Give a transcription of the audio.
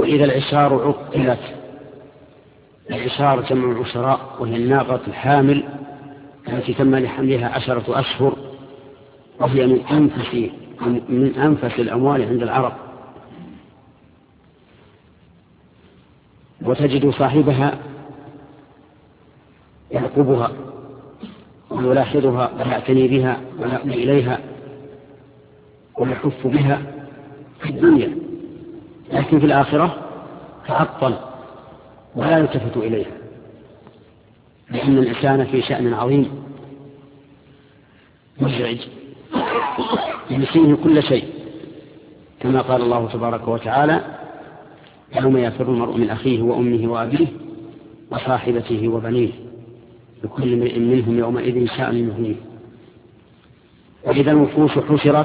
وإذا العشار عطلت، العشار جمع عشراء، وهي الناقة الحامل التي تم لحملها 10 أشهر، وهي من أنفس الأموال عند العرب. وتجد صاحبها يعقبها ويلاحظها ويعتني بها ويأوي إليها ويحف بها في الدنيا، لكن في الآخرة تعطل ولا يلتفت إليها، لأن الإنسان في شأن عظيم مزعج ينسيه كل شيء، كما قال الله تبارك وتعالى: يوم يفر المرء من أخيه وأمه وأبيه وصاحبته وبنيه لكل امرئ منهم يومئذ شأن يغنيه. وإذا الوحوش حشرت